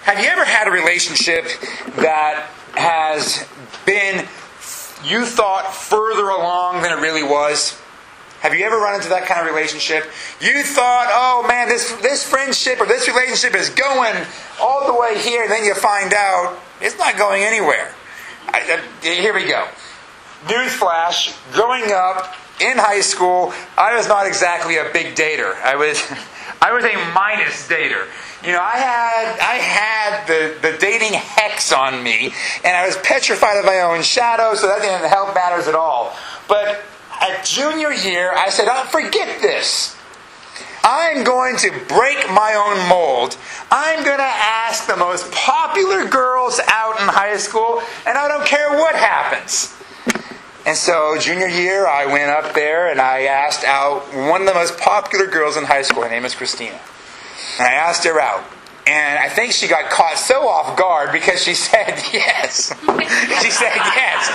Have you ever had a relationship that has been, you thought, further along than it really was? Have you ever run into that kind of relationship? You thought, oh man, this friendship or this relationship is going all the way here, and then you find out it's not going anywhere. Here we go. Newsflash, growing up in high school, I was not exactly a big dater. I was a minus dater. You know, I had the dating hex on me, and I was petrified of my own shadow, so that didn't help matters at all. But at junior year, I said, oh, forget this. I'm going to break my own mold. I'm going to ask the most popular girls out in high school, and I don't care what happens. And so, junior year, I went up there and I asked out one of the most popular girls in high school. Her name is Christina. And I asked her out. And I think she got caught so off guard because she said yes. She said yes.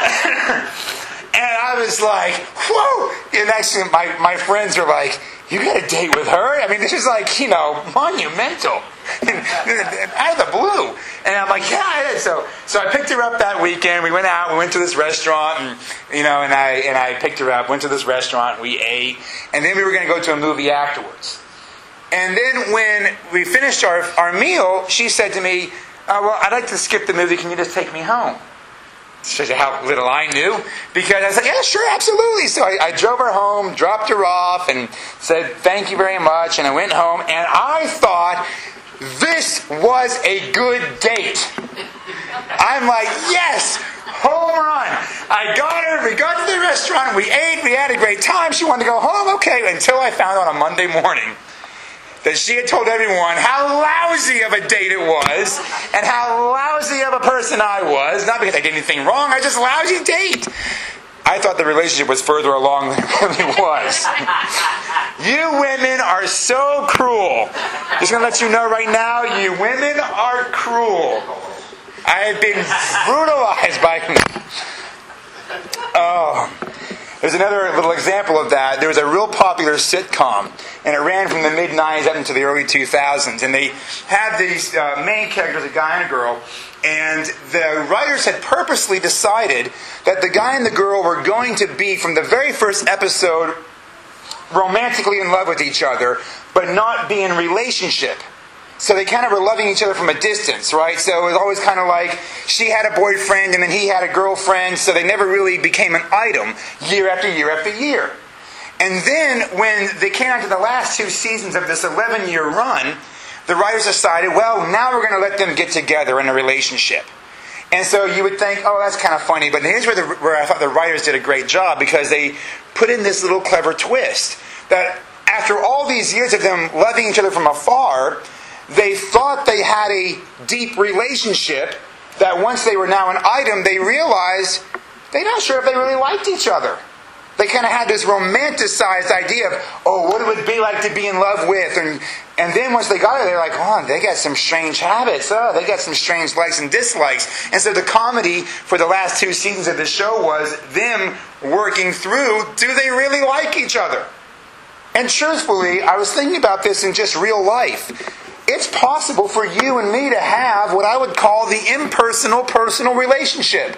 And I was like, whoa! And actually, my friends are like, you got a date with her? I mean, this is like, monumental. Out of the blue. And I'm like, yeah, it is. So I picked her up that weekend. We went out. We went to this restaurant, and I picked her up. Went to this restaurant. We ate, and then we were going to go to a movie afterwards. And then when we finished our meal, she said to me, well, I'd like to skip the movie. Can you just take me home? Shows you how little I knew. Because I said, yeah, sure, absolutely. So I drove her home, dropped her off, and said, thank you very much. And I went home, and I thought this was a good date. I'm like, yes, home run. I got her, we got to the restaurant, we ate, we had a great time. She wanted to go home, okay, until I found out on a Monday morning that she had told everyone how lousy of a date it was and how lousy of a person I was. Not because I did anything wrong, I just lousy date. I thought the relationship was further along than it really was. You women are so cruel. Just going to let you know right now, you women are cruel. I have been brutalized by... Oh... There's another little example of that. There was a real popular sitcom, and it ran from the mid-90s up into the early 2000s. And they had these main characters, a guy and a girl, and the writers had purposely decided that the guy and the girl were going to be, from the very first episode, romantically in love with each other, but not be in relationship. So they kind of were loving each other from a distance, right? So it was always kind of like she had a boyfriend and then he had a girlfriend, so they never really became an item year after year after year. And then when they came out to the last 2 seasons of this 11-year run, the writers decided, well, now we're going to let them get together in a relationship. And so you would think, oh, that's kind of funny. But here's where I thought the writers did a great job, because they put in this little clever twist that after all these years of them loving each other from afar, they thought they had a deep relationship, that once they were now an item, they realized they're not sure if they really liked each other. They kind of had this romanticized idea of, oh, what it would be like to be in love with. And then once they got it, they're like, oh, they got some strange habits. Oh, they got some strange likes and dislikes. And so the comedy for the last 2 seasons of the show was them working through, do they really like each other? And truthfully, I was thinking about this in just real life. It's possible for you and me to have what I would call the impersonal personal relationship.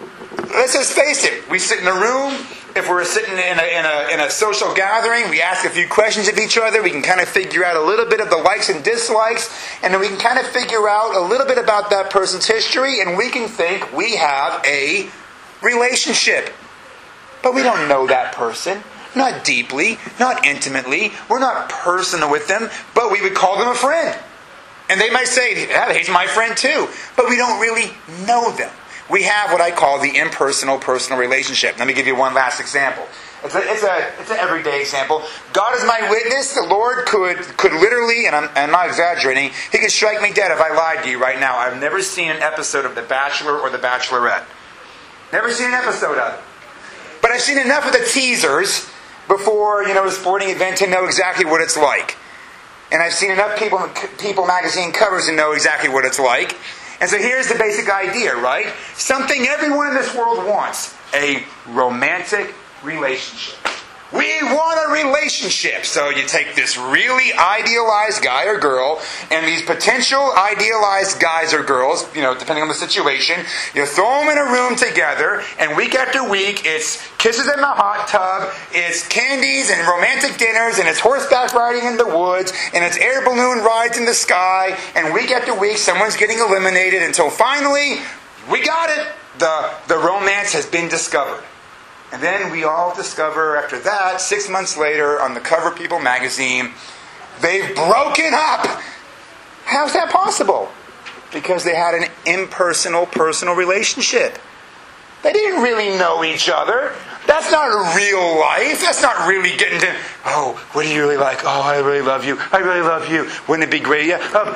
Let's just face it. We sit in a room. If we're sitting in a social gathering, we ask a few questions of each other. We can kind of figure out a little bit of the likes and dislikes. And then we can kind of figure out a little bit about that person's history. And we can think we have a relationship. But we don't know that person. Not deeply, not intimately. We're not personal with them, but we would call them a friend. And they might say, yeah, he's my friend too. But we don't really know them. We have what I call the impersonal personal relationship. Let me give you one last example. It's an everyday example. God is my witness. The Lord could literally, and I'm not exaggerating, He could strike me dead if I lied to you right now. I've never seen an episode of The Bachelor or The Bachelorette. Never seen an episode of it. But I've seen enough of the teasers before, a sporting event to know exactly what it's like. And I've seen enough People magazine covers to know exactly what it's like. And so here's the basic idea, right? Something everyone in this world wants. A romantic relationship. We want a relationship. So you take this really idealized guy or girl and these potential idealized guys or girls, depending on the situation, you throw them in a room together, and week after week it's kisses in the hot tub, it's candies and romantic dinners, and it's horseback riding in the woods, and it's air balloon rides in the sky, and week after week someone's getting eliminated until finally, we got it. The romance has been discovered. And then we all discover after that, 6 months later, on the cover of People magazine, they've broken up. How's that possible? Because they had an impersonal, personal relationship. They didn't really know each other. That's not real life. That's not really getting to, oh, what do you really like? Oh, I really love you. I really love you. Wouldn't it be great? Yeah.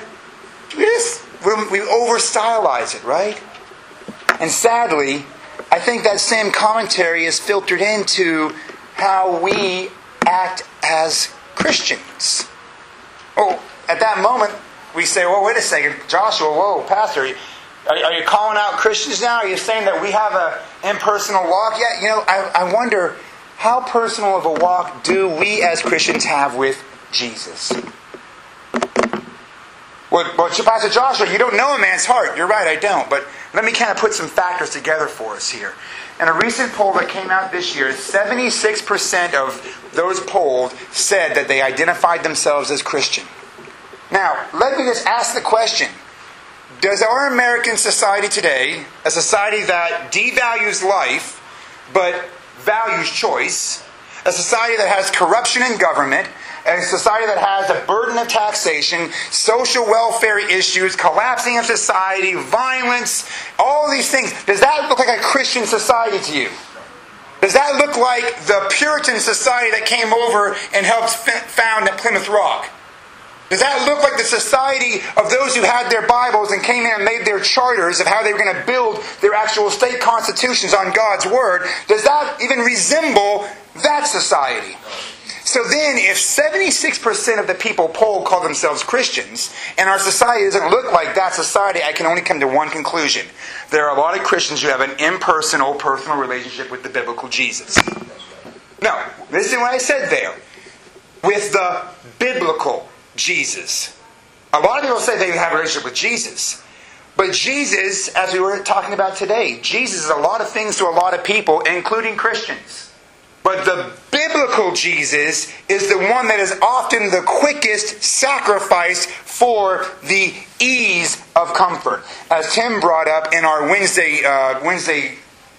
We over-stylize it, right? And sadly, I think that same commentary is filtered into how we act as Christians. Oh, at that moment, we say, well, wait a second, Joshua, whoa, Pastor, are you calling out Christians now? Are you saying that we have an impersonal walk? Yeah, I wonder, how personal of a walk do we as Christians have with Jesus? Well, Pastor Joshua, you don't know a man's heart. You're right, I don't. But let me kind of put some factors together for us here. In a recent poll that came out this year, 76% of those polled said that they identified themselves as Christian. Now, let me just ask the question. Does our American society today, a society that devalues life but values choice, a society that has corruption in government, a society that has a burden of taxation, social welfare issues, collapsing of society, violence, all these things, does that look like a Christian society to you? Does that look like the Puritan society that came over and helped found at Plymouth Rock? Does that look like the society of those who had their Bibles and came in and made their charters of how they were going to build their actual state constitutions on God's Word? Does that even resemble that society? So then, if 76% of the people polled call themselves Christians, and our society doesn't look like that society, I can only come to one conclusion. There are a lot of Christians who have an impersonal, personal relationship with the biblical Jesus. No, listen to what I said there. With the biblical Jesus. A lot of people say they have a relationship with Jesus. But Jesus, as we were talking about today, Jesus is a lot of things to a lot of people, including Christians. But the biblical Jesus is the one that is often the quickest sacrifice for the ease of comfort. As Tim brought up in our Wednesday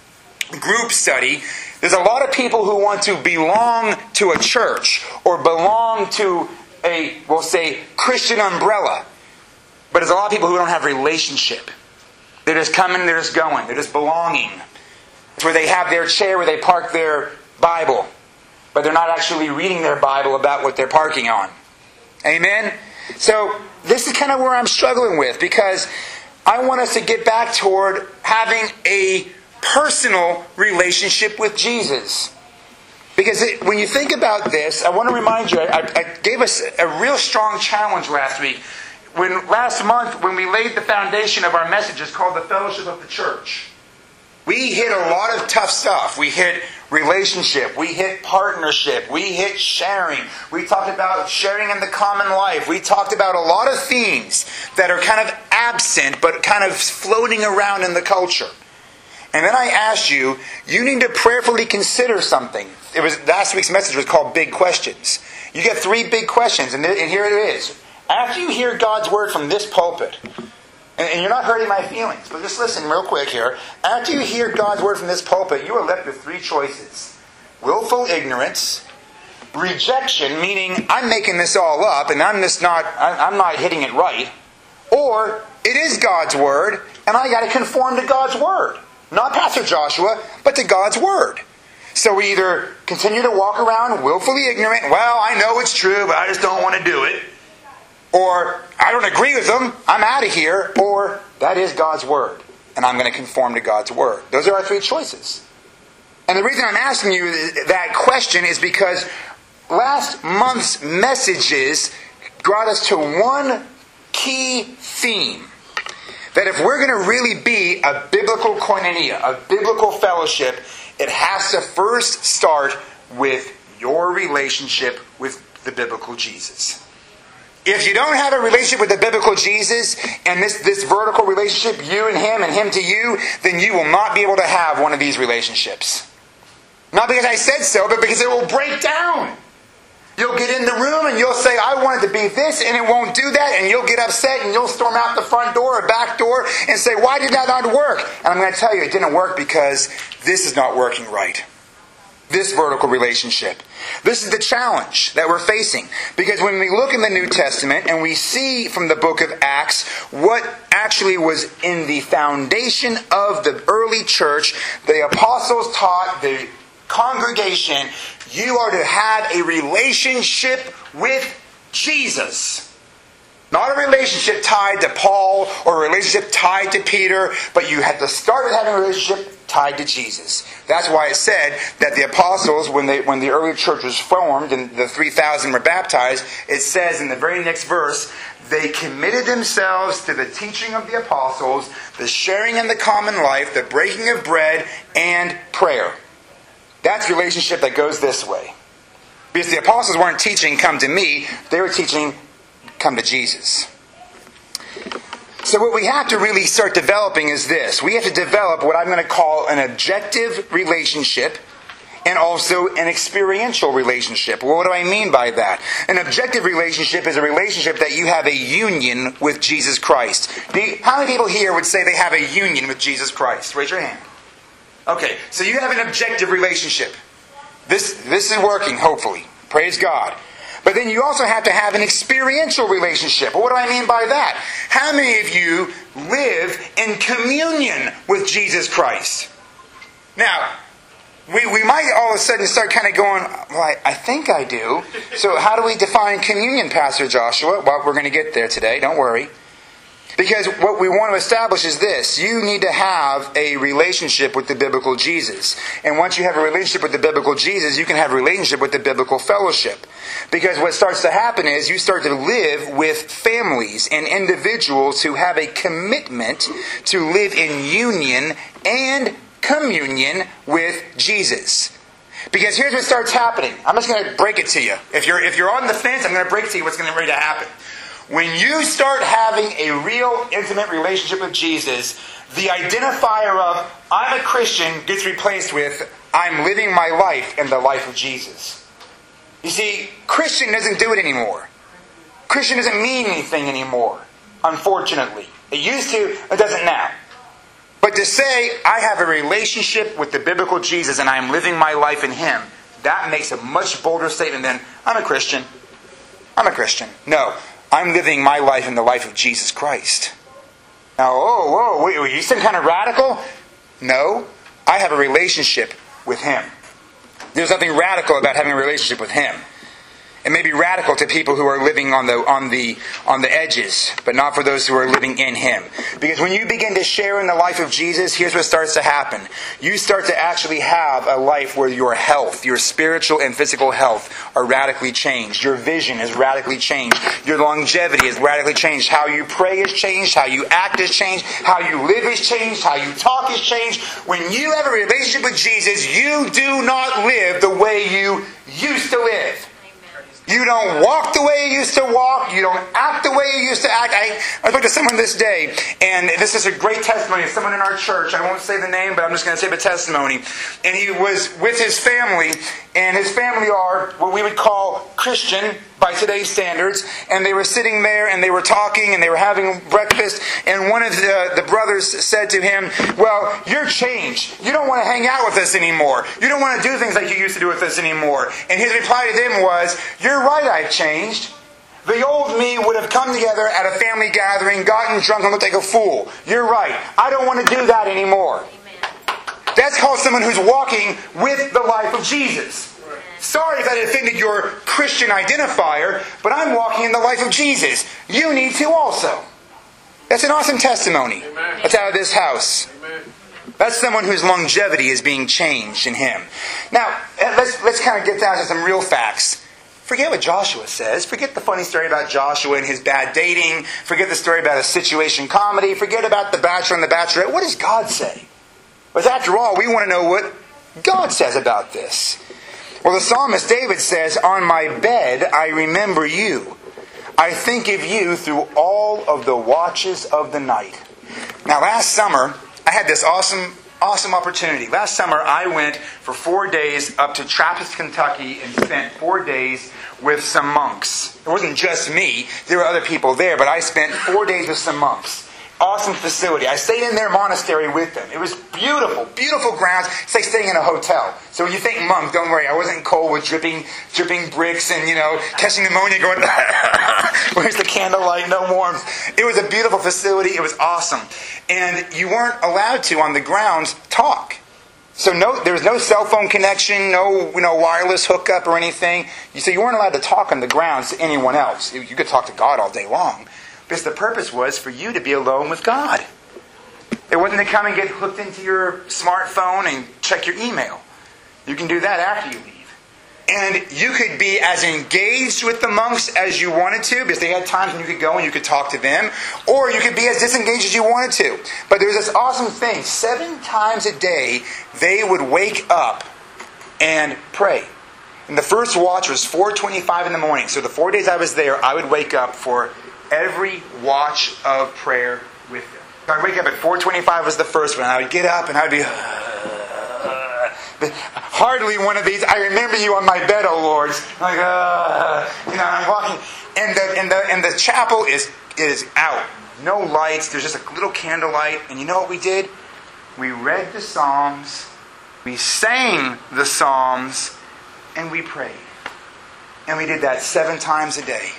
group study, there's a lot of people who want to belong to a church or belong to a, we'll say, Christian umbrella. But there's a lot of people who don't have relationship. They're just coming, they're just going, they're just belonging. It's where they have their chair where they park their Bible, but they're not actually reading their Bible about what they're parking on. Amen? So this is kind of where I'm struggling with, because I want us to get back toward having a personal relationship with Jesus. Because when you think about this, I want to remind you, I gave us a real strong challenge last week. Last month, when we laid the foundation of our messages called the Fellowship of the Church, we hit a lot of tough stuff. We hit relationship. We hit partnership. We hit sharing. We talked about sharing in the common life. We talked about a lot of themes that are kind of absent but kind of floating around in the culture. And then I asked you need to prayerfully consider something. Last week's message was called Big Questions. You get 3 big questions, and here it is. After you hear God's Word from this pulpit, and you're not hurting my feelings, but just listen real quick here. After you hear God's Word from this pulpit, you are left with 3 choices. Willful ignorance, rejection, meaning I'm making this all up and I'm not hitting it right, or it is God's Word and I got to conform to God's Word. Not Pastor Joshua, but to God's Word. So we either continue to walk around willfully ignorant, well, I know it's true, but I just don't want to do it. Or, I don't agree with them, I'm out of here. Or, that is God's Word, and I'm going to conform to God's Word. Those are our 3 choices. And the reason I'm asking you that question is because last month's messages brought us to one key theme. That if we're going to really be a biblical koinonia, a biblical fellowship, it has to first start with your relationship with the biblical Jesus. If you don't have a relationship with the biblical Jesus and this vertical relationship, you and him to you, then you will not be able to have one of these relationships. Not because I said so, but because it will break down. You'll get in the room and you'll say, I want it to be this, and it won't do that, and you'll get upset and you'll storm out the front door or back door and say, why did that not work? And I'm going to tell you, it didn't work because this is not working right. This vertical relationship. This is the challenge that we're facing. Because when we look in the New Testament and we see from the book of Acts what actually was in the foundation of the early church, the apostles taught the congregation, you are to have a relationship with Jesus. Not a relationship tied to Paul or a relationship tied to Peter, but you had to start with having a relationship tied to Jesus. That's why it said that the apostles, when the early church was formed and the 3,000 were baptized, it says in the very next verse, they committed themselves to the teaching of the apostles, the sharing in the common life, the breaking of bread, and prayer. That's a relationship that goes this way. Because the apostles weren't teaching, come to me. They were teaching, come to Jesus. So what we have to really start developing is this. We have to develop what I'm going to call an objective relationship and also an experiential relationship. Well, what do I mean by that? An objective relationship is a relationship that you have a union with Jesus Christ. How many people here would say they have a union with Jesus Christ? Raise your hand. Okay, so you have an objective relationship. This is working, hopefully. Praise God. But then you also have to have an experiential relationship. Well, what do I mean by that? How many of you live in communion with Jesus Christ? Now, we might all of a sudden start kind of going, well, I think I do. So how do we define communion, Pastor Joshua? Well, we're going to get there today. Don't worry. Because what we want to establish is this. You need to have a relationship with the biblical Jesus. And once you have a relationship with the biblical Jesus, you can have a relationship with the biblical fellowship. Because what starts to happen is you start to live with families and individuals who have a commitment to live in union and communion with Jesus. Because here's what starts happening. I'm just going to break it to you. If you're on the fence, I'm going to break it to you what's going to happen. When you start having a real intimate relationship with Jesus, the identifier of I'm a Christian gets replaced with I'm living my life in the life of Jesus. You see, Christian doesn't do it anymore. Christian doesn't mean anything anymore, unfortunately. It used to, it doesn't now. But to say I have a relationship with the biblical Jesus and I'm living my life in Him, that makes a much bolder statement than I'm a Christian. I'm a Christian. No. I'm living my life in the life of Jesus Christ. Now, wait, you seem kind of radical? No, I have a relationship with Him. There's nothing radical about having a relationship with Him. It may be radical to people who are living on the edges, but not for those who are living in Him. Because when you begin to share in the life of Jesus, here's what starts to happen. You start to actually have a life where your health, your spiritual and physical health are radically changed. Your vision is radically changed. Your longevity is radically changed. How you pray is changed. How you act is changed. How you live is changed. How you talk is changed. When you have a relationship with Jesus, you do not live the way you used to live. You don't walk the way you used to walk. You don't act the way you used to act. I talked to someone this day, and this is a great testimony. Someone in our church, I won't say the name, but I'm just going to say the testimony. And he was with his family, and his family are what we would call Christian by today's standards. And they were sitting there, and they were talking, and they were having breakfast. And one of the brothers said to him, well, you're changed. You don't want to hang out with us anymore. You don't want to do things like you used to do with us anymore. And his reply to them was, you're right, I've changed. The old me would have come together at a family gathering, gotten drunk, and looked like a fool. You're right. I don't want to do that anymore. Amen. That's called someone who's walking with the life of Jesus. Sorry if that offended your Christian identifier, but I'm walking in the life of Jesus. You need to also. That's an awesome testimony. Amen. That's out of this house. Amen. That's someone whose longevity is being changed in Him. Now, let's kind of get down to some real facts. Forget what Joshua says. Forget the funny story about Joshua and his bad dating. Forget the story about a situation comedy. Forget about the Bachelor and the Bachelorette. What does God say? Because after all, we want to know what God says about this. Well, the psalmist David says, on my bed I remember you. I think of you through all of the watches of the night. Now, last summer, I had this awesome opportunity. Last summer, I went for 4 days up to Trappist, Kentucky, and spent 4 days with some monks. It wasn't just me. There were other people there, but I spent 4 days with some monks. Awesome facility. I stayed in their monastery with them. It was beautiful, beautiful grounds. It's like staying in a hotel. So when you think monk, don't worry. I wasn't cold with dripping bricks and, catching pneumonia going, where's the candlelight? No warmth. It was a beautiful facility. It was awesome. And you weren't allowed to, on the grounds, talk. So there was no cell phone connection, no wireless hookup or anything. So you weren't allowed to talk on the grounds to anyone else. You could talk to God all day long. Because the purpose was for you to be alone with God. It wasn't to come and get hooked into your smartphone and check your email. You can do that after you leave. And you could be as engaged with the monks as you wanted to, because they had times when you could go and you could talk to them. Or you could be as disengaged as you wanted to. But there was this awesome thing. 7 times a day, they would wake up and pray. And the first watch was 4:25 in the morning. So the 4 days I was there, I would wake up for every watch of prayer with them. So I'd wake up at 4:25 was the first one. I would get up and I would be, hardly one of these, I remember you on my bed, O Lord. Like, I'm walking. And the chapel is out. No lights. There's just a little candlelight. And you know what we did? We read the Psalms. We sang the Psalms. And we prayed. And we did that 7 times a day.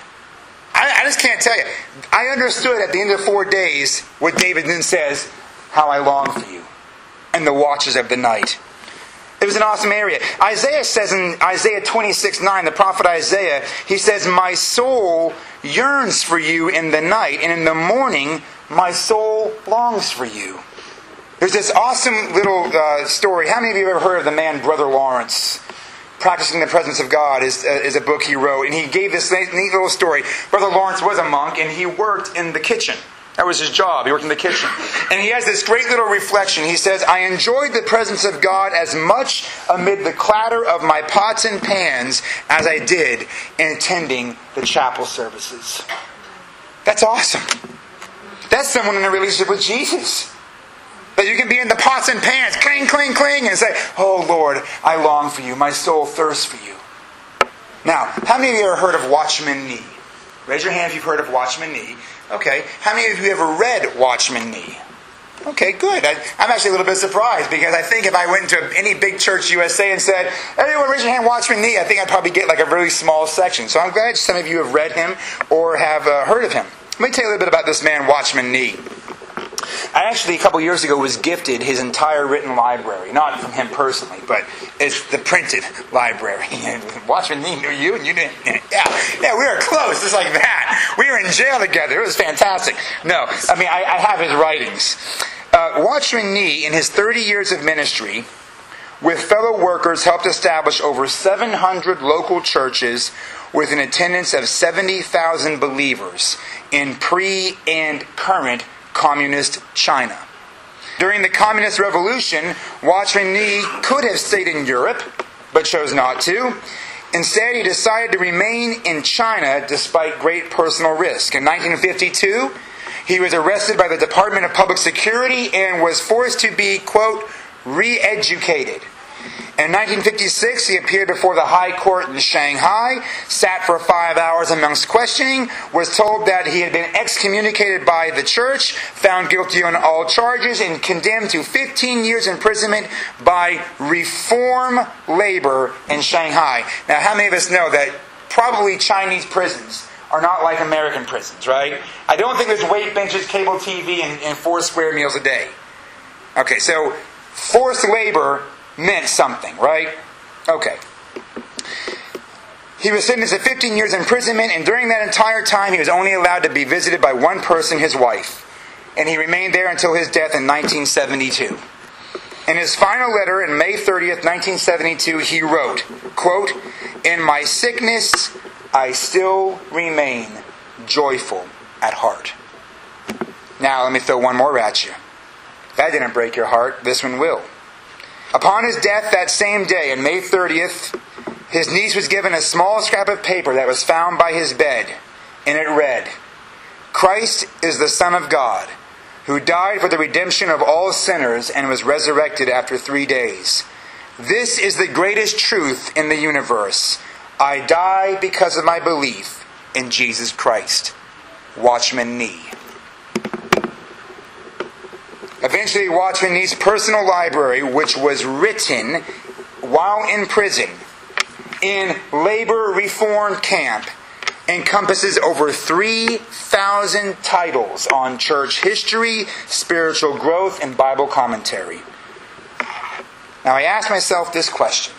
I just can't tell you. I understood at the end of 4 days what David then says, how I long for you and the watches of the night. It was an awesome area. Isaiah says in Isaiah 26:9, the prophet Isaiah, he says, my soul yearns for you in the night, and in the morning my soul longs for you. There's this awesome little story. How many of you have ever heard of the man Brother Lawrence? Practicing the Presence of God is a book he wrote. And he gave this neat little story. Brother Lawrence was a monk, and he worked in the kitchen. That was his job. He worked in the kitchen. And he has this great little reflection. He says, I enjoyed the presence of God as much amid the clatter of my pots and pans as I did in attending the chapel services. That's awesome. That's someone in a relationship with Jesus. That you can be in the pots and pans, cling, cling, cling, and say, oh Lord, I long for you. My soul thirsts for you. Now, how many of you have heard of Watchman Nee? Raise your hand if you've heard of Watchman Nee. Okay. How many of you have ever read Watchman Nee? Okay, good. I'm actually a little bit surprised, because I think if I went to any big church USA and said, everyone raise your hand, Watchman Nee, I think I'd probably get like a really small section. So I'm glad some of you have read him or have heard of him. Let me tell you a little bit about this man, Watchman Nee. I actually, a couple years ago, was gifted his entire written library. Not from him personally, but it's the printed library. Watchman Nee knew you, and you didn't. Yeah, we were close, just like that. We were in jail together. It was fantastic. No, I have his writings. Watchman Nee, in his 30 years of ministry, with fellow workers, helped establish over 700 local churches with an attendance of 70,000 believers in pre- and current communist China. During the communist revolution, Watchman Nee could have stayed in Europe, but chose not to. Instead, he decided to remain in China despite great personal risk. In 1952, he was arrested by the Department of Public Security and was forced to be, quote, re-educated. In 1956, he appeared before the High Court in Shanghai, sat for 5 hours amongst questioning, was told that he had been excommunicated by the church, found guilty on all charges, and condemned to 15 years imprisonment by reform labor in Shanghai. Now, how many of us know that probably Chinese prisons are not like American prisons, right? I don't think there's weight benches, cable TV, and 4 square meals a day. Okay, so forced labor meant something, right? Okay. He was sentenced to 15 years imprisonment, and during that entire time, he was only allowed to be visited by one person, his wife. And he remained there until his death in 1972. In his final letter, on May 30th, 1972, he wrote, quote, in my sickness, I still remain joyful at heart. Now, let me throw one more at you. That didn't break your heart. This one will. Upon his death that same day, on May 30th, his niece was given a small scrap of paper that was found by his bed, and it read, "Christ is the Son of God, who died for the redemption of all sinners and was resurrected after 3 days. This is the greatest truth in the universe. I die because of my belief in Jesus Christ. Watchman Nee." Eventually, Watchman Nee's personal library, which was written while in prison in labor reform camp, encompasses over 3,000 titles on church history, spiritual growth, and Bible commentary. Now, I ask myself this question.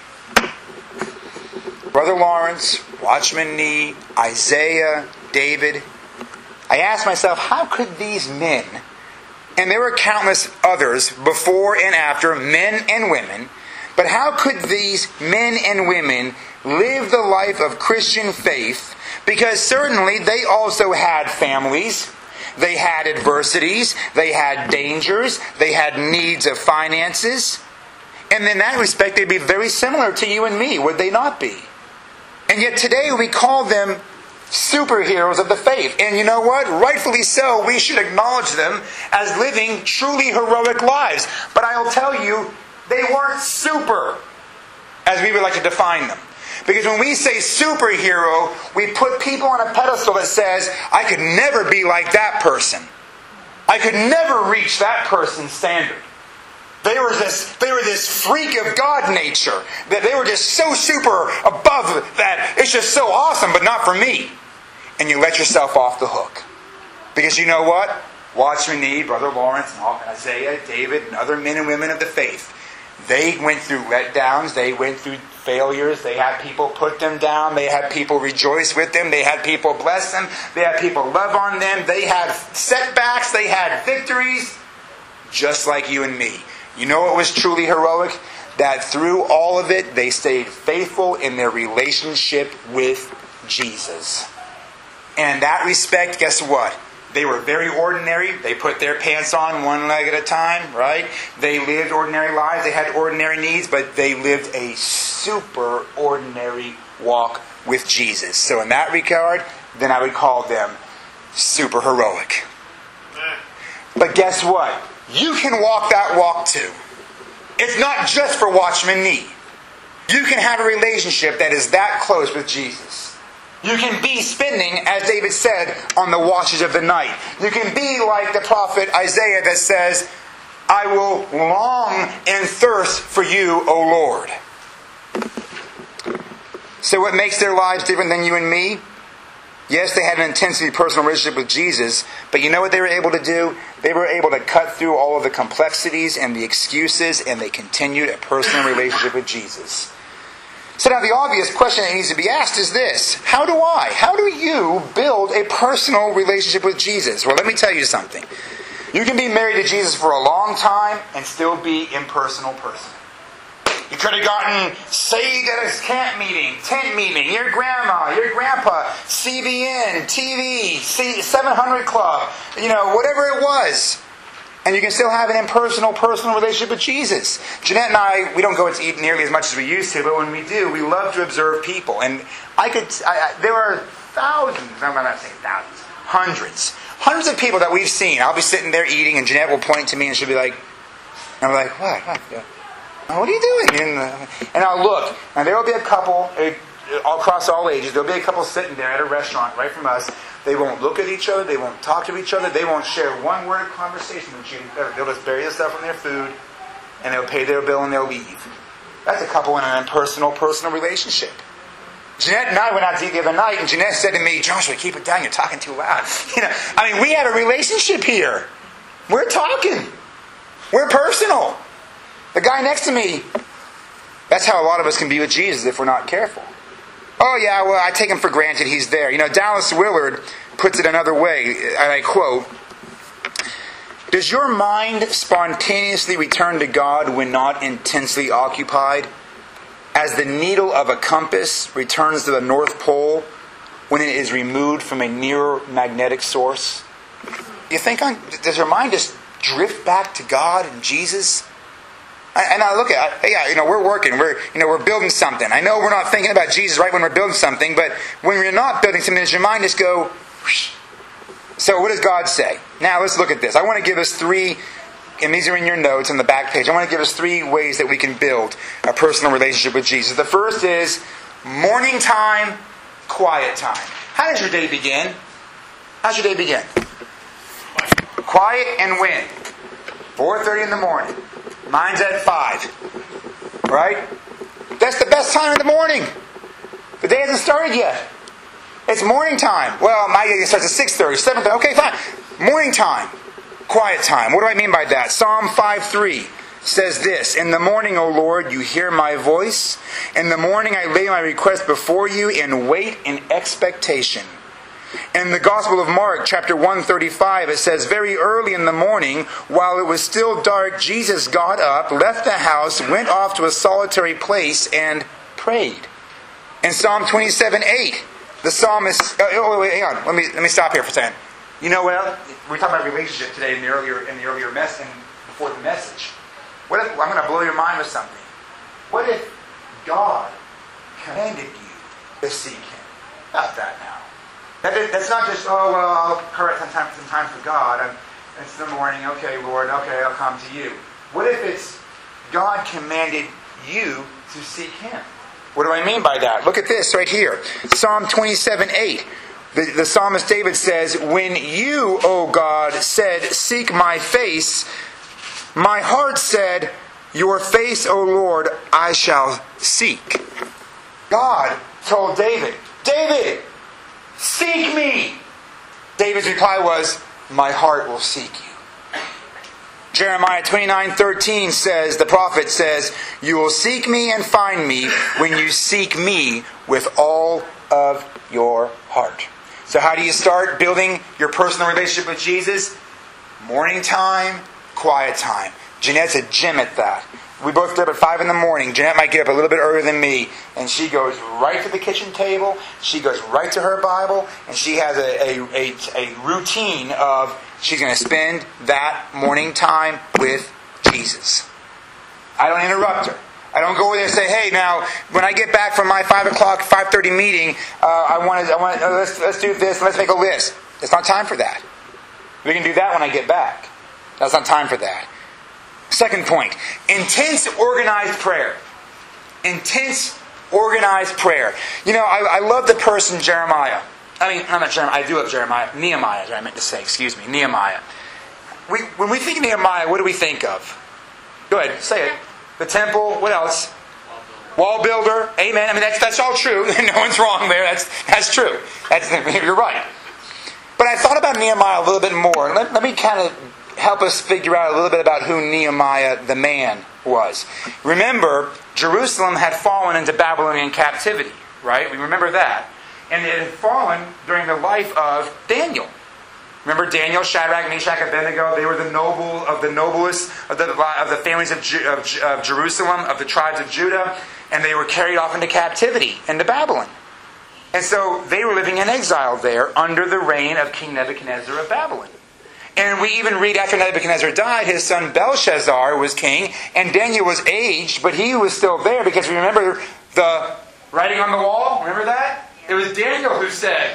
Brother Lawrence, Watchman Nee, Isaiah, David, I ask myself, how could these men, and there were countless others before and after, men and women, but how could these men and women live the life of Christian faith? Because certainly they also had families, they had adversities, they had dangers, they had needs of finances. And in that respect, they'd be very similar to you and me, would they not be? And yet today we call them superheroes of the faith. And you know what? Rightfully so, we should acknowledge them as living truly heroic lives. But I'll tell you, they weren't super, as we would like to define them. Because when we say superhero, we put people on a pedestal that says, I could never be like that person. I could never reach that person's standard. They were this freak of God nature. That they were just so super above that. It's just so awesome, but not for me. And you let yourself off the hook. Because you know what? Watchman Nee, Brother Lawrence, and Isaiah, David, and other men and women of the faith, they went through letdowns. They went through failures. They had people put them down. They had people rejoice with them. They had people bless them. They had people love on them. They had setbacks. They had victories. Just like you and me. You know what was truly heroic? That through all of it, they stayed faithful in their relationship with Jesus. And in that respect, guess what? They were very ordinary. They put their pants on one leg at a time, right? They lived ordinary lives. They had ordinary needs, but they lived a super ordinary walk with Jesus. So in that regard, then I would call them super heroic. But guess what? You can walk that walk too. It's not just for Watchman Nee. You can have a relationship that is that close with Jesus. You can be spending, as David said, on the watches of the night. You can be like the prophet Isaiah that says, I will long and thirst for you, O Lord. So what makes their lives different than you and me? Yes, they had an intensely personal relationship with Jesus, but you know what they were able to do? They were able to cut through all of the complexities and the excuses, and they continued a personal relationship with Jesus. So now the obvious question that needs to be asked is this. How do you build a personal relationship with Jesus? Well, let me tell you something. You can be married to Jesus for a long time and still be impersonal person. You could have gotten saved at a camp meeting, tent meeting, your grandma, your grandpa, CBN, TV, 700 Club, whatever it was. And you can still have an impersonal, personal relationship with Jesus. Jeanette and I, we don't go to eat nearly as much as we used to, but when we do, we love to observe people. And there are thousands, I'm not saying thousands, hundreds of people that we've seen. I'll be sitting there eating, and Jeanette will point to me, and she'll be like, and I'm like, what? What are you doing? And I'll look, and there will be a couple, across all ages, there will be a couple sitting there at a restaurant right from us. They won't look at each other. They won't talk to each other. They won't share one word of conversation with you. They'll just bury the stuff in their food, and they'll pay their bill, and they'll leave. That's a couple in an impersonal, personal relationship. Jeanette and I went out to eat the other night, and Jeanette said to me, Joshua, keep it down. You're talking too loud. We have a relationship here. We're talking. We're personal. The guy next to me, that's how a lot of us can be with Jesus if we're not careful. Oh yeah, well, I take him for granted he's there. Dallas Willard puts it another way, and I quote, does your mind spontaneously return to God when not intensely occupied, as the needle of a compass returns to the North Pole when it is removed from a nearer magnetic source? You think, does your mind just drift back to God and Jesus? And I look at, we're working, we're building something. I know we're not thinking about Jesus right when we're building something, but when we're not building something, does your mind just go, whoosh? So what does God say? Now let's look at this. I want to give us 3, and these are in your notes on the back page. I want to give us 3 ways that we can build a personal relationship with Jesus. The first is morning time, quiet time. How does your day begin? How's your day begin? Quiet and when? 4:30 in the morning. Mine's at 5. Right? That's the best time in the morning. The day hasn't started yet. It's morning time. Well, my day starts at 6:30, 7:30. Okay, fine. Morning time. Quiet time. What do I mean by that? Psalm 5:3 says this: In the morning, O Lord, you hear my voice. In the morning I lay my request before you and wait in expectation. In the Gospel of Mark, chapter 1:35, it says, Very early in the morning, while it was still dark, Jesus got up, left the house, went off to a solitary place, and prayed. In Psalm 27:8, the psalmist... hang on. Let me stop here for a second. You know what? We're talking about relationship today in the earlier message, before the message. What if, I'm going to blow your mind with something. What if God commanded you to seek Him? Not that now. That's not just, I'll correct some time for God. It's the morning, okay, Lord, okay, I'll come to you. What if it's God commanded you to seek Him? What do I mean by that? Look at this right here. Psalm 27:8. The psalmist David says, When you, O God, said, Seek my face, my heart said, Your face, O Lord, I shall seek. God told David, David, seek me. David's reply was, My heart will seek you. Jeremiah 29:13 says, the prophet says, You will seek me and find me when you seek me with all of your heart. So how do you start building your personal relationship with Jesus? Morning time, quiet time. Jeanette's a gem at that. We both get up at 5 in the morning. Jeanette might get up a little bit earlier than me, and she goes right to the kitchen table. She goes right to her Bible, and she has a routine of she's going to spend that morning time with Jesus. I don't interrupt her. I don't go over there and say, hey, now, when I get back from my 5 o'clock, 5:30 meeting, let's do this, let's make a list. It's not time for that. We can do that when I get back. That's not time for that. Second point, intense organized prayer. Intense organized prayer. You know, I love the person Jeremiah. I'm not Jeremiah, I do love Jeremiah. Nehemiah is what I meant to say, Nehemiah. When we think of Nehemiah, what do we think of? Go ahead, say it. The temple, what else? Wall builder. Amen. I mean, that's all true. No one's wrong there. That's true. You're right. But I thought about Nehemiah a little bit more. Let me kind of help us figure out a little bit about who Nehemiah the man was. Remember, Jerusalem had fallen into Babylonian captivity, right? We remember that. And it had fallen during the life of Daniel. Remember Daniel, Shadrach, Meshach, Abednego? They were the noblest of the families of Jerusalem, of the tribes of Judah, and they were carried off into captivity, into Babylon. And so they were living in exile there under the reign of King Nebuchadnezzar of Babylon. And we even read after Nebuchadnezzar died, his son Belshazzar was king, and Daniel was aged, but he was still there because we remember the writing on the wall. Remember that? It was Daniel who said,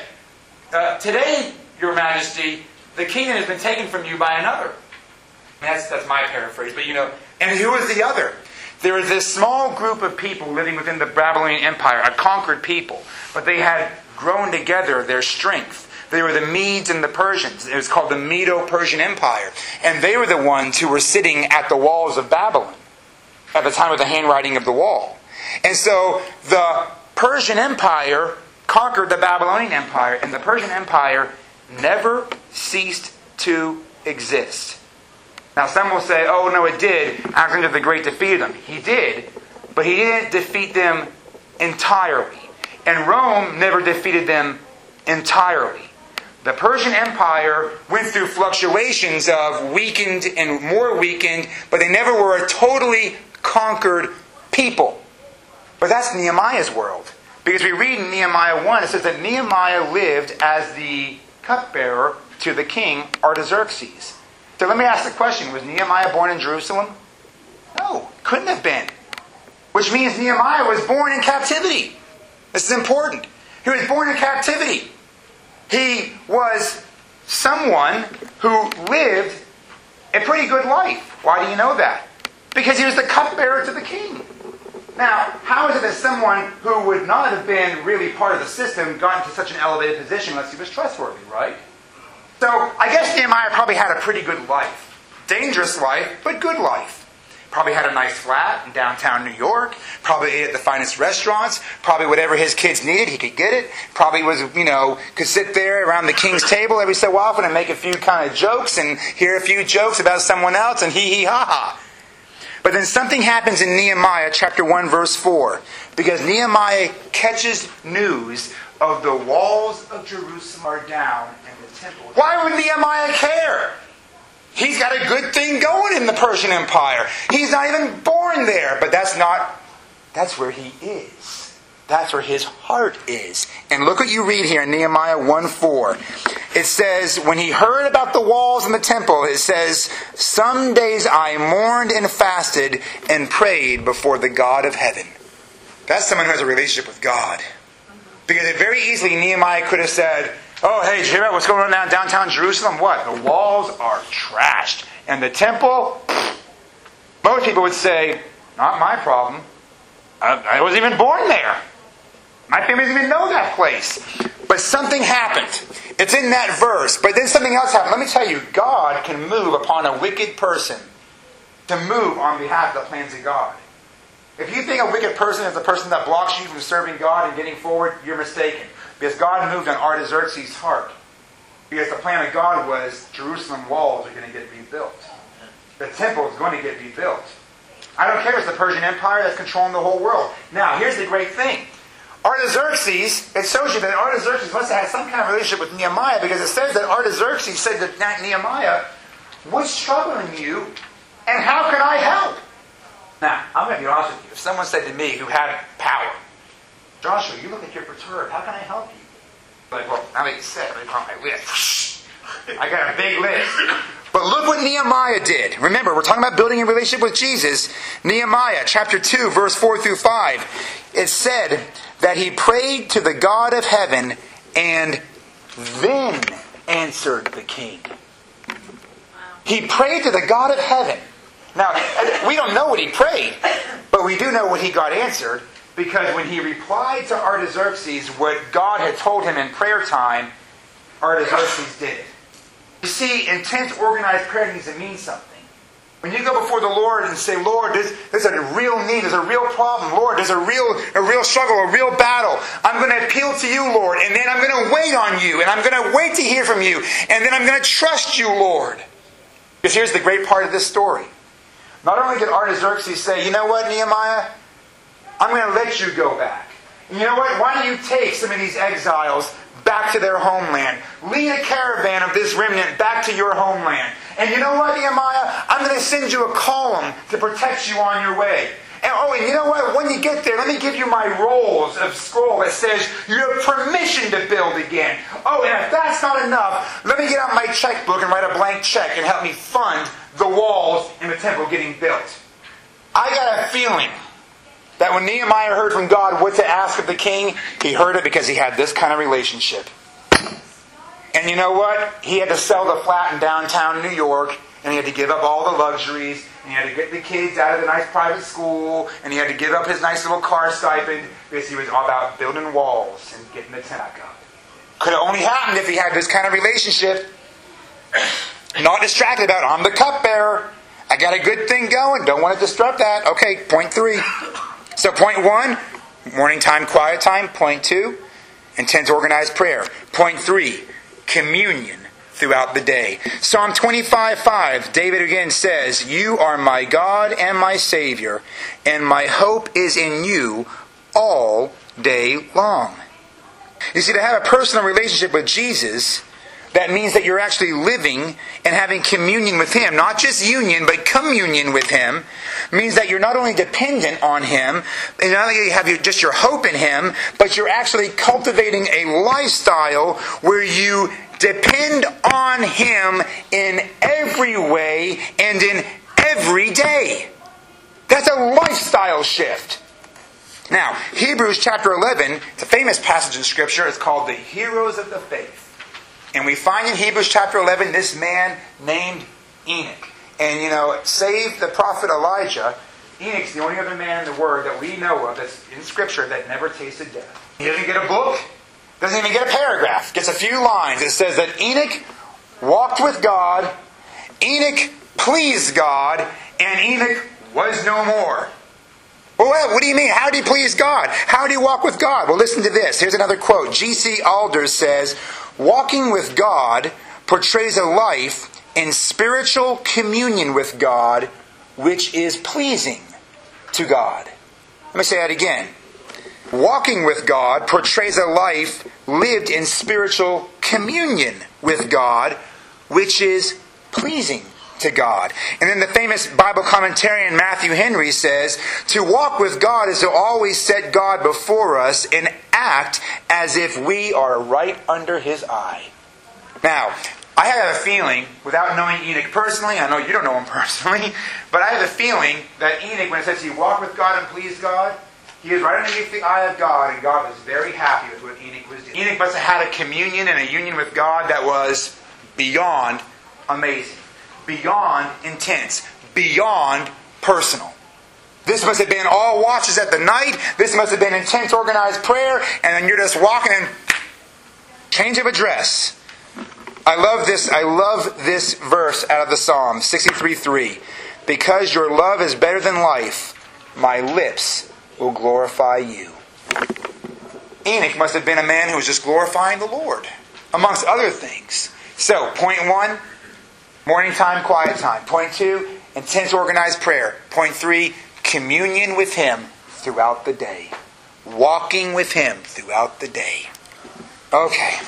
today, Your Majesty, the kingdom has been taken from you by another. That's my paraphrase, but and who was the other? There was this small group of people living within the Babylonian Empire, a conquered people, but they had grown together their strength. They were the Medes and the Persians. It was called the Medo-Persian Empire. And they were the ones who were sitting at the walls of Babylon at the time of the handwriting of the wall. And so the Persian Empire conquered the Babylonian Empire, and the Persian Empire never ceased to exist. Now some will say, oh no, it did. Alexander the Great defeated them. He did, but he didn't defeat them entirely. And Rome never defeated them entirely. The Persian Empire went through fluctuations of weakened and more weakened, but they never were a totally conquered people. But that's Nehemiah's world. Because we read in Nehemiah 1, it says that Nehemiah lived as the cupbearer to the king Artaxerxes. So let me ask the question, was Nehemiah born in Jerusalem? No. Couldn't have been. Which means Nehemiah was born in captivity. This is important. He was born in captivity. He was someone who lived a pretty good life. Why do you know that? Because he was the cupbearer to the king. Now, how is it that someone who would not have been really part of the system got into such an elevated position unless he was trustworthy, right? So, I guess Nehemiah probably had a pretty good life. Dangerous life, but good life. Probably had a nice flat in downtown New York. Probably ate at the finest restaurants. Probably whatever his kids needed, he could get it. Probably was, could sit there around the king's table every so often and make a few kind of jokes and hear a few jokes about someone else and hee hee ha ha. But then something happens in Nehemiah chapter 1 verse 4. Because Nehemiah catches news of the walls of Jerusalem are down and the temple. Why would Nehemiah care? He's got a good thing going in the Persian Empire. He's not even born there. But that's where he is. That's where his heart is. And look what you read here in Nehemiah 1:4. It says, when he heard about the walls and the temple, it says, some days I mourned and fasted and prayed before the God of heaven. That's someone who has a relationship with God. Because very easily Nehemiah could have said, oh, hey, did you hear about what's going on down downtown Jerusalem? What? The walls are trashed. And the temple? Most people would say, not my problem. I wasn't even born there. My family doesn't even know that place. But something happened. It's in that verse. But then something else happened. Let me tell you, God can move upon a wicked person to move on behalf of the plans of God. If you think a wicked person is the person that blocks you from serving God and getting forward, you're mistaken. Because God moved on Artaxerxes' heart. Because the plan of God was Jerusalem walls are going to get rebuilt. The temple is going to get rebuilt. I don't care if it's the Persian Empire that's controlling the whole world. Now, here's the great thing. Artaxerxes, it shows you that Artaxerxes must have had some kind of relationship with Nehemiah, because it says that Artaxerxes said to Nehemiah, what's troubling you and how can I help? Now, I'm going to be honest with you. If someone said to me who had power, Joshua, you look like you're perturbed. How can I help you? Like, well, now that you said, let me put on my list. I got a big list. But look what Nehemiah did. Remember, we're talking about building a relationship with Jesus. Nehemiah chapter 2, verse 4 through 5. It said that he prayed to the God of heaven and then answered the king. He prayed to the God of heaven. Now, we don't know what he prayed, but we do know what he got answered. Because when he replied to Artaxerxes what God had told him in prayer time, Artaxerxes did it. You see, intense organized prayer needs to mean something. When you go before the Lord and say, Lord, there's a real need, there's a real problem. Lord, there's a real struggle, a real battle. I'm going to appeal to you, Lord. And then I'm going to wait on you. And I'm going to wait to hear from you. And then I'm going to trust you, Lord. Because here's the great part of this story. Not only did Artaxerxes say, you know what, Nehemiah? I'm going to let you go back. And you know what? Why don't you take some of these exiles back to their homeland? Lead a caravan of this remnant back to your homeland. And you know what, Nehemiah? I'm going to send you a column to protect you on your way. And you know what? When you get there, let me give you my rolls of scroll that says you have permission to build again. Oh, and if that's not enough, let me get out my checkbook and write a blank check and help me fund the walls in the temple getting built. I got a feeling that when Nehemiah heard from God what to ask of the king, he heard it because he had this kind of relationship. And you know what? He had to sell the flat in downtown New York, and he had to give up all the luxuries, and he had to get the kids out of the nice private school, and he had to give up his nice little car stipend, because he was all about building walls and getting the tent back up. Could have only happened if he had this kind of relationship. Not distracted about, I'm the cupbearer. I got a good thing going. Don't want to disrupt that. Okay, point 3. So point 1, morning time, quiet time. Point 2, intense organized prayer. Point 3, communion throughout the day. Psalm 25:5, David again says, you are my God and my Savior, and my hope is in you all day long. You see, to have a personal relationship with Jesus, that means that you're actually living and having communion with Him. Not just union, but communion with Him. Means that you're not only dependent on Him, and not only have you just your hope in Him, but you're actually cultivating a lifestyle where you depend on Him in every way and in every day. That's a lifestyle shift. Now, Hebrews chapter 11, it's a famous passage in Scripture. It's called the Heroes of the Faith. And we find in Hebrews chapter 11 this man named Enoch. And, save the prophet Elijah, Enoch's the only other man in the Word that we know of that's in Scripture that never tasted death. He doesn't get a book. Doesn't even get a paragraph. Gets a few lines. It says that Enoch walked with God, Enoch pleased God, and Enoch was no more. Well, what do you mean? How did he please God? How did he walk with God? Well, listen to this. Here's another quote. G.C. Alders says, walking with God portrays a life in spiritual communion with God, which is pleasing to God. Let me say that again. Walking with God portrays a life lived in spiritual communion with God, which is pleasing to God. And then the famous Bible commentarian Matthew Henry says, to walk with God is to always set God before us and act as if we are right under His eye. Now, I have a feeling, without knowing Enoch personally, I know you don't know him personally, but I have a feeling that Enoch, when it says he walked with God and pleased God, he was right underneath the eye of God, and God was very happy with what Enoch was doing. Enoch must have had a communion and a union with God that was beyond amazing, beyond intense, beyond personal. This must have been all watches at the night. This must have been intense organized prayer, and then you're just walking and change of address. I love this verse out of the Psalm 63:3. Because your love is better than life, my lips will glorify you. Enoch must have been a man who was just glorifying the Lord, amongst other things. So, point 1, morning time, quiet time. Point 2, intense organized prayer. Point 3, communion with Him throughout the day. Walking with Him throughout the day. Okay.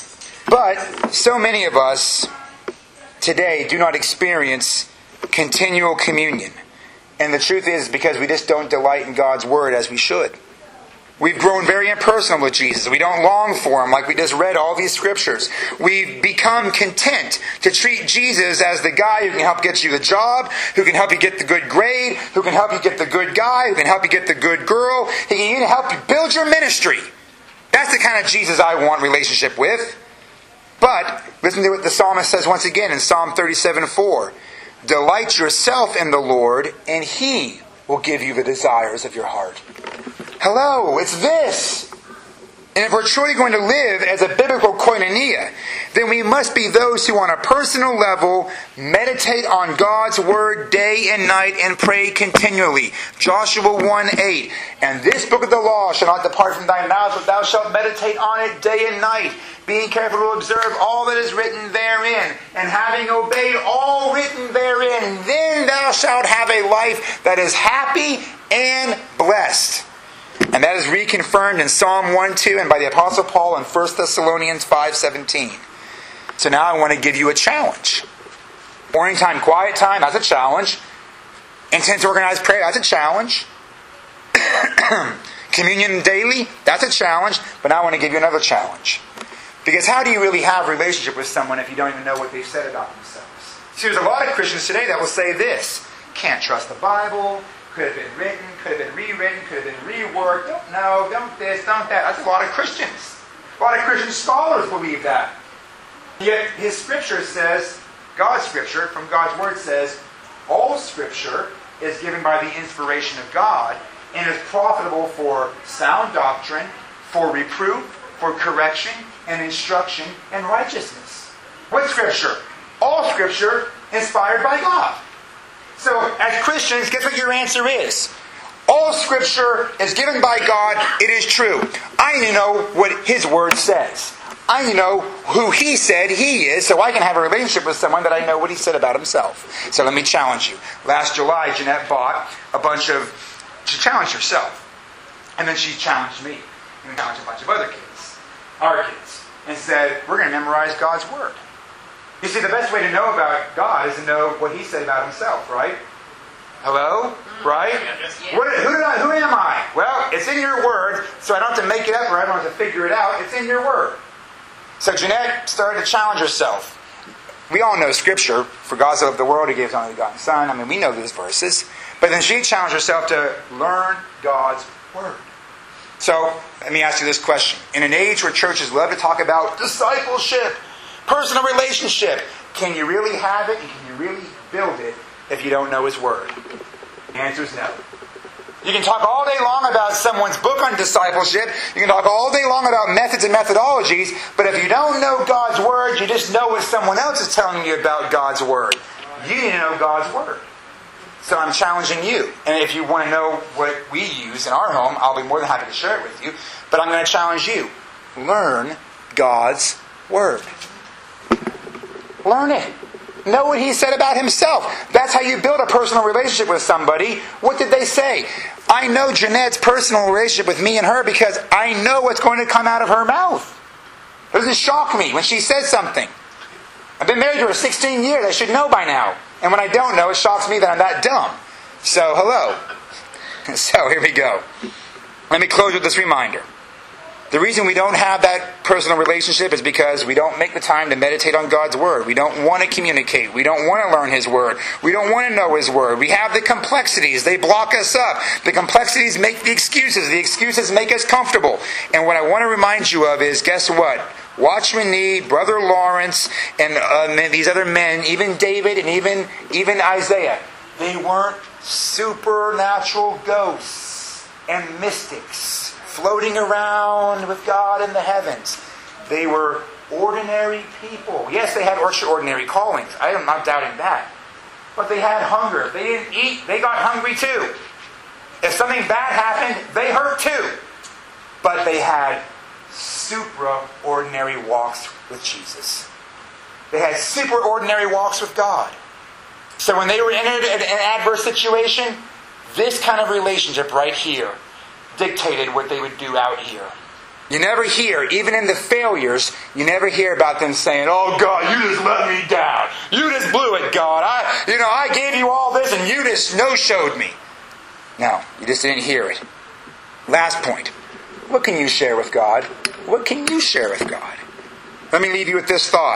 But so many of us today do not experience continual communion. And the truth is because we just don't delight in God's Word as we should. We've grown very impersonal with Jesus. We don't long for Him like we just read all these Scriptures. We've become content to treat Jesus as the guy who can help get you the job, who can help you get the good grade, who can help you get the good guy, who can help you get the good girl. He can even help you build your ministry. That's the kind of Jesus I want relationship with. But listen to what the psalmist says once again in Psalm 37:4. Delight yourself in the Lord, and He will give you the desires of your heart. Hello, it's this. And if we're truly going to live as a biblical koinonia, then we must be those who on a personal level meditate on God's Word day and night and pray continually. Joshua 1:8. And this book of the law shall not depart from thy mouth, but thou shalt meditate on it day and night, being careful to observe all that is written therein, and having obeyed all written therein, then thou shalt have a life that is happy and blessed. And that is reconfirmed in Psalm 1:2 and by the Apostle Paul in 1 Thessalonians 5:17. So now I want to give you a challenge. Morning time, quiet time, that's a challenge. Intense organized prayer, that's a challenge. Communion daily, that's a challenge. But now I want to give you another challenge. Because how do you really have a relationship with someone if you don't even know what they've said about themselves? See, there's a lot of Christians today that will say this. Can't trust the Bible. Could have been written, could have been rewritten, could have been reworked. Don't know, don't this, don't that. That's a lot of Christians. A lot of Christian scholars believe that. Yet His Scripture says, God's Scripture, from God's Word says, all Scripture is given by the inspiration of God and is profitable for sound doctrine, for reproof, for correction, and instruction, and righteousness. What Scripture? All Scripture inspired by God. So, as Christians, guess what your answer is? All Scripture is given by God. It is true. I need to know what His Word says. I need to know who He said He is, so I can have a relationship with someone that I know what He said about Himself. So let me challenge you. Last July, Jeanette bought she challenged herself. And then she challenged me. And challenged a bunch of other kids. Our kids. And said, we're going to memorize God's Word. You see, the best way to know about God is to know what He said about Himself, right? Hello? Right? Who am I? Well, it's in your Word, so I don't have to make it up or I don't have to figure it out. It's in your Word. So Jeanette started to challenge herself. We all know Scripture. For God so loved the world, He gave His only begotten Son. I mean, we know these verses. But then she challenged herself to learn God's Word. So, let me ask you this question. In an age where churches love to talk about discipleship, personal relationship, can you really have it and can you really build it if you don't know His Word? The answer is no. You can talk all day long about someone's book on discipleship. You can talk all day long about methods and methodologies. But if you don't know God's Word, you just know what someone else is telling you about God's Word. You need to know God's Word. So I'm challenging you. And if you want to know what we use in our home, I'll be more than happy to share it with you. But I'm going to challenge you. Learn God's Word. Learn it. Know what He said about Himself. That's how you build a personal relationship with somebody. What did they say? I know Jeanette's personal relationship with me and her because I know what's going to come out of her mouth. It doesn't shock me when she says something. I've been married to her 16 years. I should know by now. And when I don't know, it shocks me that I'm that dumb. So, hello. So, here we go. Let me close with this reminder. The reason we don't have that personal relationship is because we don't make the time to meditate on God's Word. We don't want to communicate. We don't want to learn His Word. We don't want to know His Word. We have the complexities. They block us up. The complexities make the excuses. The excuses make us comfortable. And what I want to remind you of is, guess what? Watchman Nee, Brother Lawrence, and these other men, even David and even Isaiah, they weren't supernatural ghosts and mystics floating around with God in the heavens. They were ordinary people. Yes, they had ordinary callings. I am not doubting that. But they had hunger. If they didn't eat, they got hungry too. If something bad happened, they hurt too. But they had super-ordinary walks with Jesus. They had super-ordinary walks with God. So when they were entered in an adverse situation, this kind of relationship right here dictated what they would do out here. You never hear, even in the failures, you never hear about them saying, "Oh God, you just let me down. You just blew it, God. I gave you all this and you just no-showed me." No, you just didn't hear it. Last point. What can you share with God? What can you share with God? Let me leave you with this thought.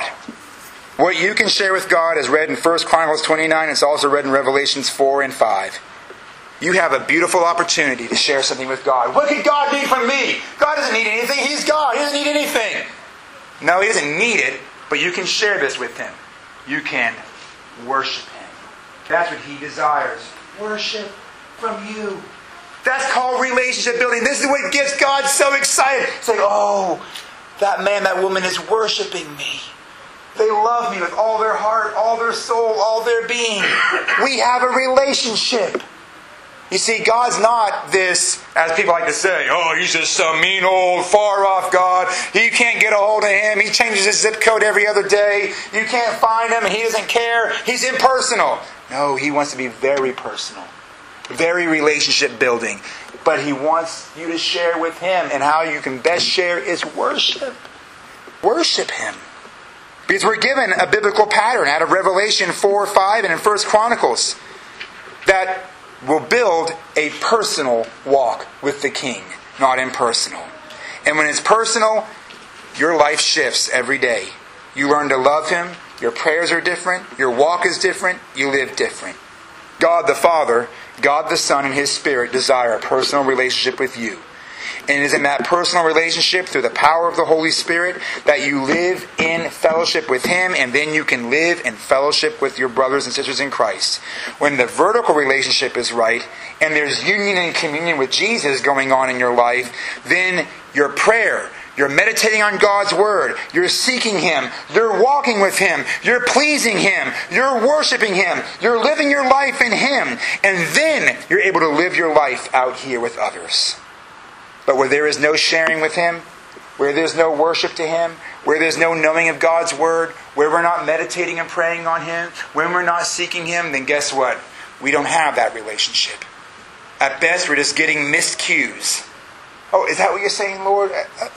What you can share with God is read in 1 Chronicles 29. It's also read in Revelations 4 and 5. You have a beautiful opportunity to share something with God. What could God need from me? God doesn't need anything. He's God. He doesn't need anything. No, He doesn't need it, but you can share this with Him. You can worship Him. That's what He desires. Worship from you. That's called relationship building. This is what gets God so excited. Say, "Oh, that man, that woman is worshiping me. They love me with all their heart, all their soul, all their being. We have a relationship." You see, God's not this, as people like to say, "Oh, He's just some mean old far-off God. You can't get a hold of Him. He changes His zip code every other day. You can't find Him and He doesn't care. He's impersonal." No, He wants to be very personal. Very relationship building. But He wants you to share with Him. And how you can best share is worship. Worship Him. Because we're given a biblical pattern out of Revelation 4, 5, and in 1 Chronicles that will build a personal walk with the King, not impersonal. And when it's personal, your life shifts every day. You learn to love Him. Your prayers are different. Your walk is different. You live different. God the Father, God the Son, and His Spirit desire a personal relationship with you. And it is in that personal relationship, through the power of the Holy Spirit, that you live in fellowship with Him, and then you can live in fellowship with your brothers and sisters in Christ. When the vertical relationship is right, and there's union and communion with Jesus going on in your life, then your prayer, you're meditating on God's Word, you're seeking Him, you're walking with Him, you're pleasing Him, you're worshiping Him, you're living your life in Him, and then you're able to live your life out here with others. But where there is no sharing with Him, where there's no worship to Him, where there's no knowing of God's Word, where we're not meditating and praying on Him, when we're not seeking Him, then guess what? We don't have that relationship. At best, we're just getting missed cues. "Oh, is that what you're saying, Lord?"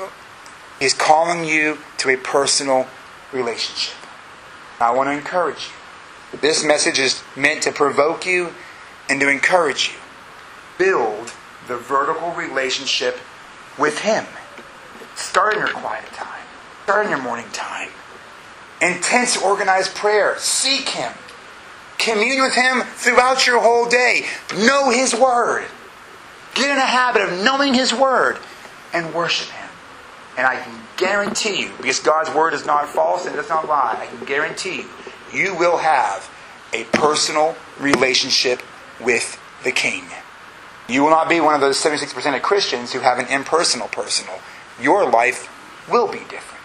He's calling you to a personal relationship. I want to encourage you. This message is meant to provoke you and to encourage you. Build the vertical relationship with Him. Start in your quiet time. Start in your morning time. Intense organized prayer. Seek Him. Commune with Him throughout your whole day. Know His Word. Get in a habit of knowing His Word and worship Him. And I can guarantee you, because God's Word is not false and does not lie, I can guarantee you, you will have a personal relationship with the King. You will not be one of those 76% of Christians who have an impersonal personal. Your life will be different.